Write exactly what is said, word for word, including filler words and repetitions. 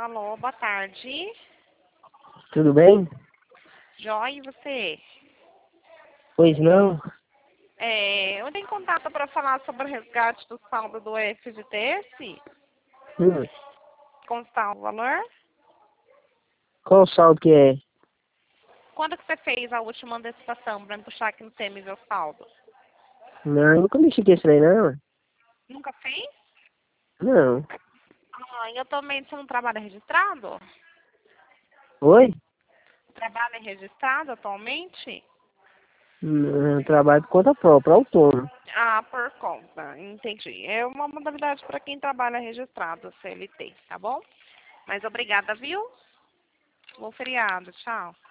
Alô, boa tarde. Tudo bem? Joia, e você? Pois não? É, eu tenho contato para falar sobre o resgate do saldo do F G T S. Hum, Constar o valor? qual o saldo que é? Quando que você fez a última antecipação para me puxar aqui no T M ver o saldo? Não, eu nunca mexi com isso aí não. Nunca fez? Não. Ah, e atualmente você não trabalha registrado? Oi? Trabalha registrado atualmente? Não, eu trabalho por conta própria, autônomo. Ah, por conta, entendi. É uma modalidade para quem trabalha registrado, C L T, tá bom? Mas obrigada, viu? Bom feriado, tchau.